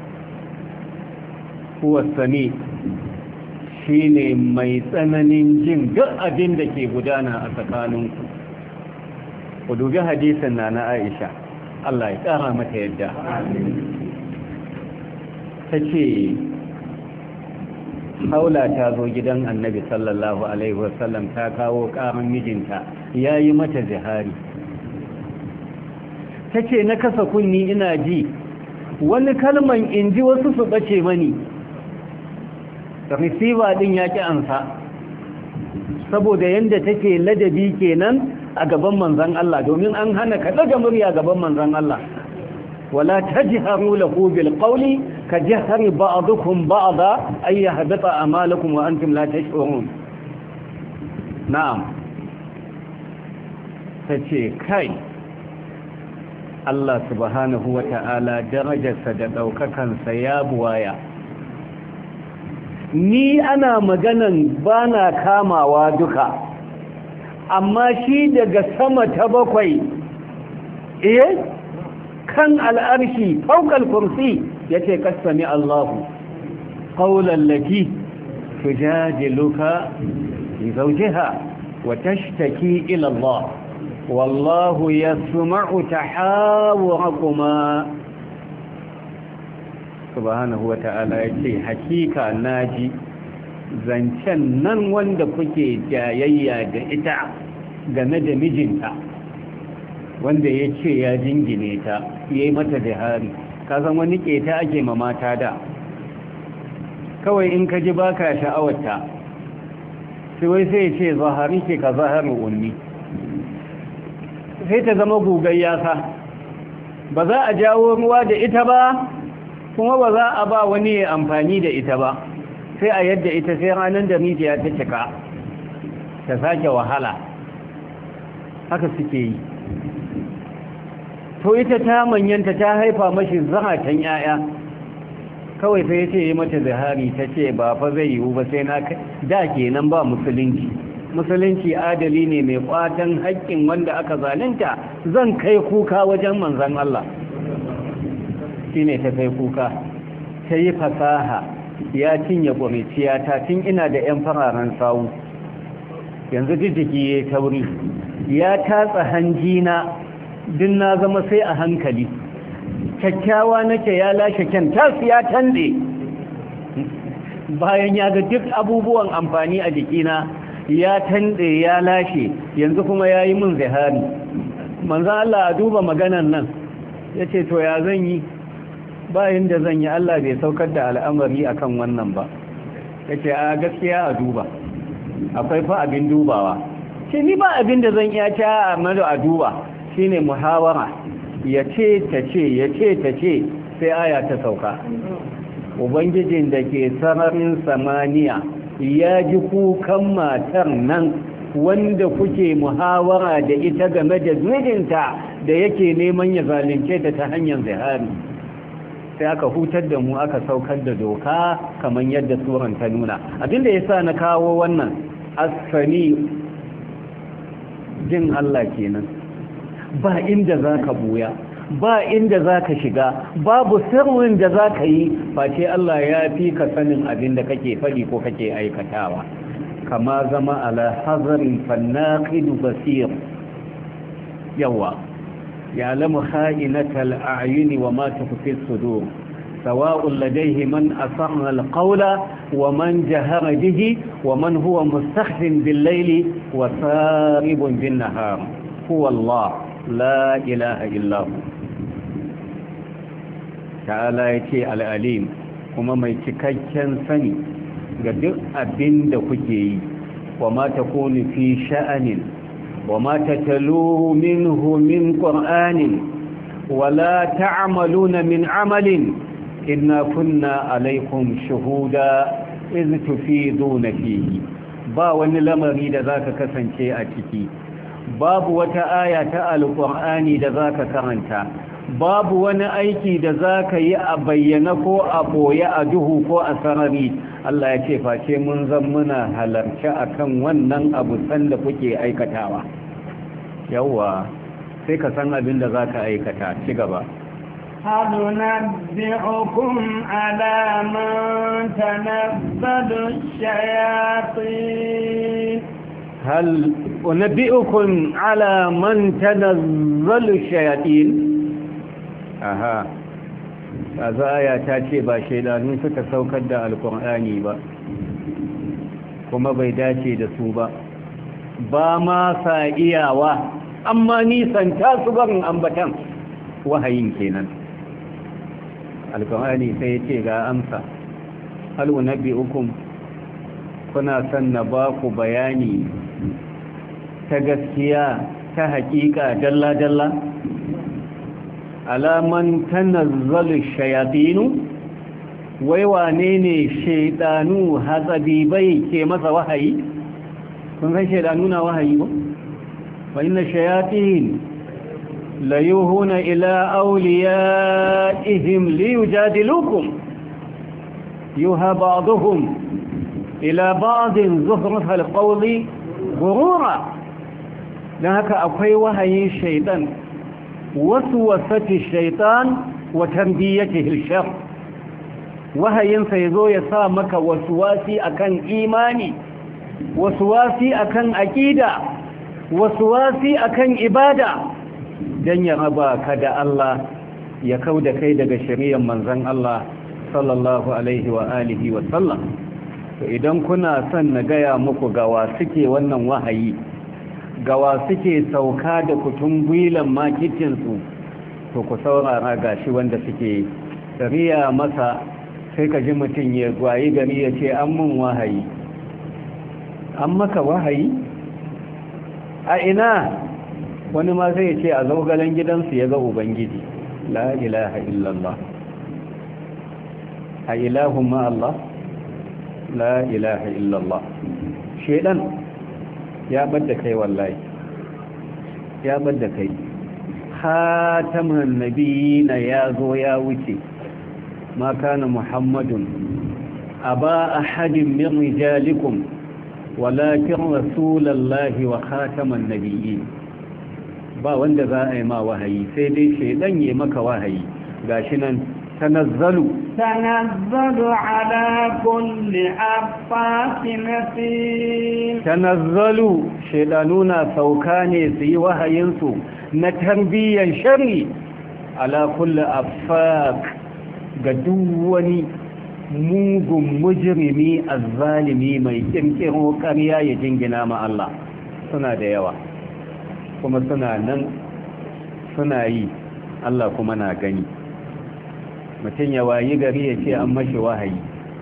هو السميع shine mai tsananin jin duk abin da ke gudana a tsakaninku. Ku dubi hadisin na Aisha, Allah ya ƙara mata yadda. Ta ce Haula ta zo gidan Annabi sallallahu alaihi wasallam, ta kawo ƙaran mijinta ya yi mata zihari. Ta ce na kasa kunni ina ji wani kalman in ji wasu su ɓace mani, receiver din ya ƙi ansa, saboda yadda take ladabi kenan a gaban manzan Allah, domin an hana ka daga murya gaban manzan Allah. wala tajharu lahu bil qawli kajhari ba'dukum ba'da ay yahbata a'malukum wa antum la tash'urun. Na'am, tace kai Allah subhanahu wa ta'ala darajarsa da daukakansa ya buwaya, ni ana maganan bana kamawa duka, amma shi daga sama ta bakwai kan al'arshi fawqal kursi yace kasami Allahu qawlan lati tujadiluka fi zawjiha wa tashtaki ila Allah wallahu yasma'u tahawurakuma. Subhanahu wa ta'ala yace hakika naji zancen nan wanda kuke jayayya da ita game da mijinta, wanda ya ce ya jingine ta ya yi mata zihari. Ka san wani keta ake ma mata da, kawai in ka ji baka sha'awarta sai wai sai ce zahari ke ka zahari ummi, sai ta zama gugayyasa ba za a jawo ruwa da ita ba kuma ba za a ba wani ya amfani da ita ba sai a yadda ita sai ranar da rijiya ta cika ta sake wahala haka suke yi to ita ta manyanta ta haifa mashi zaratan 'ya'ya kawai sai ya ce yi mata zahari ta ce ba fa zai yiwu ba sai na da kenan ba musulunci adali ne mai kwatan haƙƙin wanda aka zalunta zan kai kuka wajen manzon Allah shine ta kai kuka ta yi fasaha ya cinye ƙwariciya ta tun ina da 'yan fararen sawu yanzu jijjiki ya tauri ya tatsa hanjina din na zama sai a hankali kyakkyawa nake ya lashe kyan tasu ya tande bayan ya ga duk abubuwan amfani a jikina ya tande ya lashe yanzu kuma ya yi min zihari manzan Allah a duba maganan nan ya ce to ya zan yi bayan da zan yi Allah bai saukar da al'amari akan wannan ba ya ce a gaskiya a duba akwai fa abin dubawa ce ni ba abin da zan iya ta a duba shine muhawara ya ce ta ce sai aya ta sauka ubangijin da ke sararin samaniya ya ji kukan matar nan wanda kuke muhawara da ita game da mijinta da yake neman ya zalunce ta hanyar zihari sai aka hutar da mu aka saukar da doka kamar yadda suran ta nuna abinda yasa na kawo wannan asfani jin Allah kenan ba inda zaka buya ba inda zaka shiga babu sirrin da zaka yi face Allah ya fi ka sanin abinda kake fadi ko kake aikatawa kama zama ala hazarin fannaqid basir yawa يعلم خائنة الأعين وما تخفي الصدور سواء لديه من أسر القول ومن جهر به ومن هو مستخف بالليل وسارب بالنهار هو الله لا إله إلا هو تعالى يتي العليم kuma mai cikakken sani ga duk abin da kuke yi wa ma takunu fi sha'anin وما تتلوه منه من قرآن ولا تعملون من عمل إنا كنا عليكم شهودا إذ تفيدون فيه با wani lamari da zaka kasance a ciki babu wata aya ta alqur'ani da zaka karanta babu wani aiki da zaka yi a bayyana ko a boye a duhu ko a sarari Allah ya ce face mun zan muna halarci akan wannan abu sanda kuke aikatawa yawa sai ka san abin da zaka aikata ci gaba هل ننبئكم على من تنزل الشياطين هل أنبئكم على من تنزل الشياطين aha azaya ta ce ba shaidanu suka saukar da alkur'ani ba kuma bai dace da su ba ba ma sa iyawa amma nisan ta su barin ambatan wahayin kenan alkur'ani sai ya ce ga amsa hal unabbi'ukum kuna son na ba ku bayani ta gaskiya ta hakika dalla dalla alaman tanazzalu shayatinu wai wane ne shaydanu hatsabibai ke masa wahayi kun san shaydanu na wahayi ba wa inna shayatin la yuhuna ila awliyaihim liyujadilukum yuha ba'dhum ila ba'din zukhrufal qawli ghurura dan haka akwai wahayin shaydan وسوسة الشيطان وتنبيته الشر وهين سيزو يسامك وسواسي أكن إيماني وسواسي أكن أكيدة وسواسي أكن إبادة دن يغبا كدا الله يكود كيدك شريا منزن الله صلى الله عليه وآله وسلم فإذا كنا سنغيا مكو غواسكي ونن وحيي gawa suke sauka da kutun gwilan makicinsu to ku saurara gashi wanda suke riya masa sai ka ji mutum ya gwayi gari ya ce an mun wahayi an maka wahayi a ina wani ma sai ce a zaugalan gidansu ya ga ubangiji. La ilaha illallah. A ilahun ma Allah? La ilaha illallah. Shedan ya bada kai wallahi, ya bada kai. Khataman nabiyina ya zo ya wuce. Ma kana Muhammadun aba ahadin min rijalikum walakin rasulullahi wa khataman nabiyyin. Ba wanda za a yi ma wahayi sai dai shedan ya maka wahayi. Gashi nan tanazzalu ala kulli affakin athim. Tanazzalu, shedanuna sauka ne su yi wahayinsu na tarbiyyar shari ala kulli affak, ga duk wani mugun mujrimi azzalimi mai kirkiro ƙarya ya jingina ma Allah. Suna da yawa kuma suna nan suna yi, Allah kuma na gani. Mutum ya wayi gari ya ce an mashi wahayi,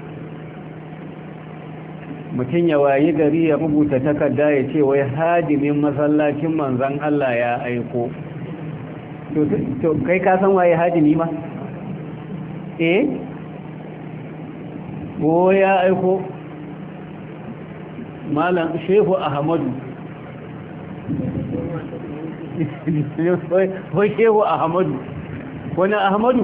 mutum ya wayi gari ya rubuta takarda ya ce wai hadimin masallacin manzan Allah ya aiko. To kai ka san waye hadimi ma? Ko ya aiko Malam Shehu Ahmadu ko Shehu Ahmadu, wani Ahmadu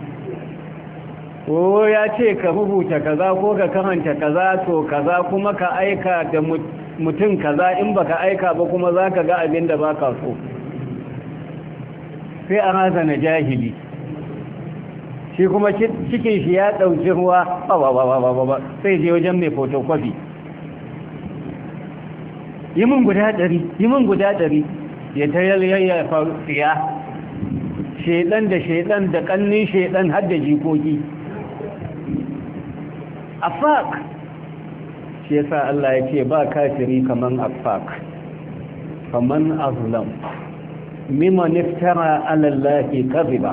ko ya ce ka rubuta kaza ko ka karanta kaza to kaza kuma ka aika da mutum kaza, in baka aika ba kuma zaka ga abin da baka so. Sai a razana jahili, shi kuma cikin shi ya dauki ruwa ba sai je wajen mai photocopy, yi min guda 100 ya tayar yayya tsiya. Shedan da kannin shedan har da jikoki. Afak, shi yasa Allah ya ce ba kafiri kaman afak. Faman azlam mimman iftara ala Allahi kadhiba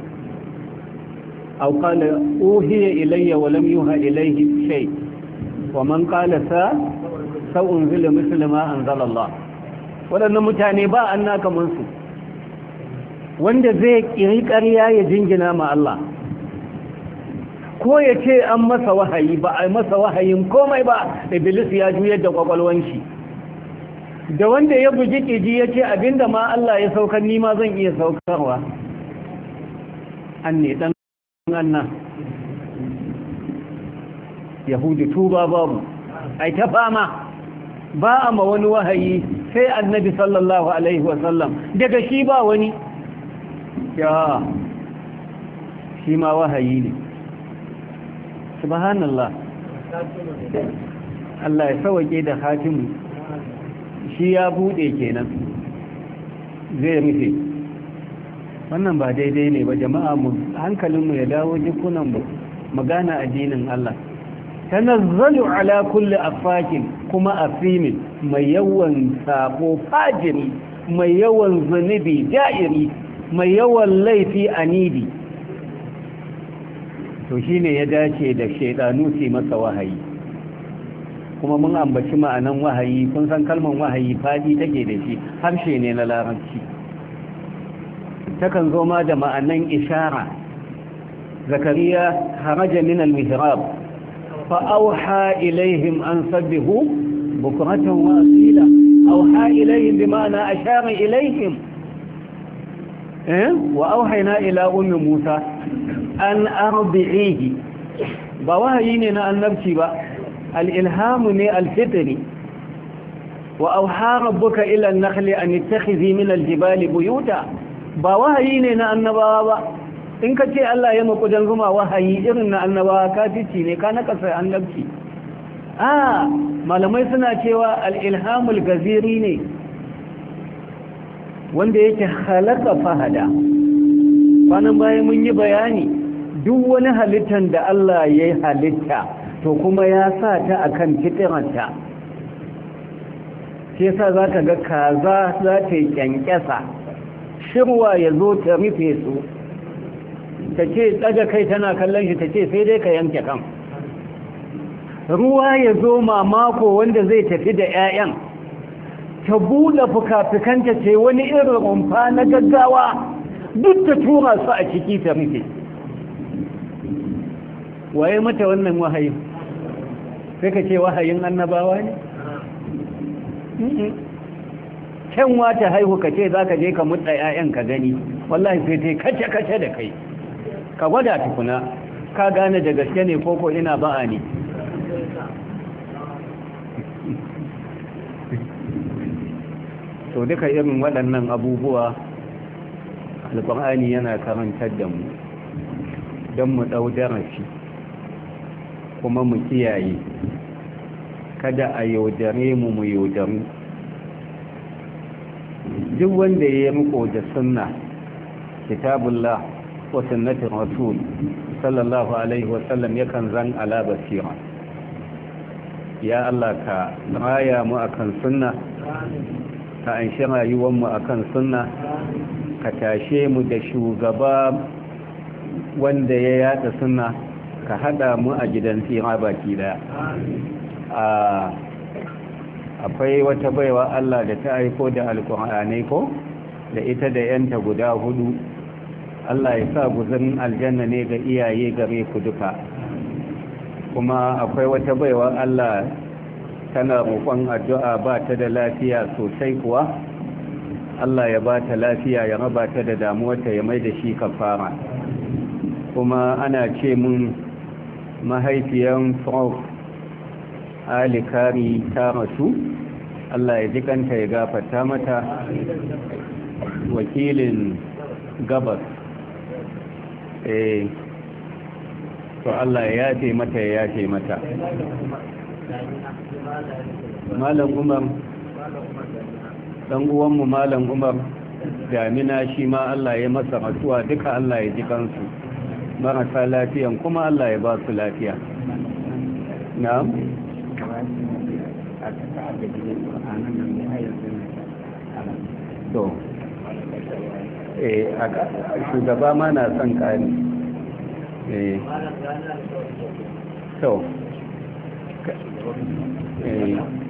aw qala uhiya ilayya wa lam yuha ilayhi shay wa man qala sa'unzila misla ma anzala Allah. Wadannan mutane ba annaka munsu, wanda zai kiri ƙarya ya jingina ma Allah, ko ya ce an masa wahayi, ba a masa wahayin komai ba. Iblis ya juyar da kwakwalwan shi. Da wanda ya buji kiji ya ce abinda ma Allah ya saukar ni ma zan iya saukarwa. An ne dan annan Yahudu tuba babu, ai ta fama ba a ma wani wahayi sai annabi sallallahu alaihi wasallam, daga shi ba wani. Ya shi ma wahayi ne. Subhanallah, Allah ya sauke da khatimu, shi ya bude kenan zai rufe. Wannan ba daidai ne ba jama'a, mu hankalinmu ya dawo jikunanmu magana addinin Allah. Tanazzalu ala kulli afakin, kuma asimin, mai yawan sabo fajiri, mai yawan zunubi ja'iri, mai yawan laifi anidi. To shi ne ya dace da shaidanu su masa wahayi. Kuma mun ambaci ma'anan wahayi, kun san kalmar wahayi fadi take da shi, harshe ne na larabci. Takan zo ma da ma'anan ishara. Zakariya haraja min al-mihrab fa auha ilaihim an sabbihu bukratan wa asila. Auha ilaihim bima'ana ashara ilaihim. Wa auhayna ila ummi Musa an arbi'ihi. Ba wahayi ne na annabci ba, al-ilhamu ne al-fitri. Wa auha rabbuka ila an-nakhli an ittakhidhi min al-jibali buyuta. Ba wahayi ne na annabawa ba. In ka ce Allah ya makudan zuma wahayi irin na annabawa, kafici ne, ka nakasa annabci. Malamai suna cewa al-ilhamul gaziri ne, wanda yake halaka fahada. Kwanan bayan mun yi bayani, duk wani halittar da Allah ya yi halitta to kuma ya sa ta akan fitiranta. Sai sa za ka ga kaza za ta yi kyankyasa, shirwa ya zo ta rufe su, ta ce daga kai tana kallon shi, ta ce sai dai ka yanke kan. Ruwa ya zo mamako wanda zai tafi da 'ya'yan, ta buɗe fuka-fukanta ce wani irin rumfa na gaggawa duk ta tura su a ciki ta rufe. Waye mata wannan wahayi? Sai ka ce wahayin annabawa ne? Kyanwa ta haihu ka ce za ka je ka mutsa 'ya'yan ka gani, wallahi sai ta kace-kace da kai. Ka gwada tukuna, ka gane da gaske ne koko ina ba'a ne. To duka irin waɗannan abubuwa alƙur'ani yana karantar da mu don mu ɗau darasi kuma mu kiyaye kada a yaudare mu yaudaru. Duk wanda ya yi riko da sunna kitabullah wa sunnatin rasul sallallahu alaihi wasallam yakan zan ala basira. Ya Allah ka raya mu akan sunna, ka anshi rayuwarmu akan sunna, ka tashe mu da shugaba wanda ya yada sunna, ka hada mu a gidan tsira baki daya. Akwai wata baiwa Allah da ta aiko da alkur'anai ko da ita da yanta guda 4. Allah ya sa guzurin aljanna ne ga iyaye gare ku duka. Kuma akwai wata baiwa Allah tana roƙon addu'a ba ta da lafiya sosai kuwa Allah ya ba ta lafiya ya raba ta da damuwarta ya mai da shi kafara. Kuma ana ce mun mahaifiyan Prof Alikari ta rasu, Allah ya ji kanta ya gafarta mata. Wakilin gabas to Allah ya yafe mata ya yafe mata. Malam Umar dan uwanmu Malam Umar Damina shi ma Allah ya masa rasuwa, duka Allah ya ji kansu. Marasa lafiyan kuma Allah ya ba su lafiya. Na'am. To shugaba ma na son kari. To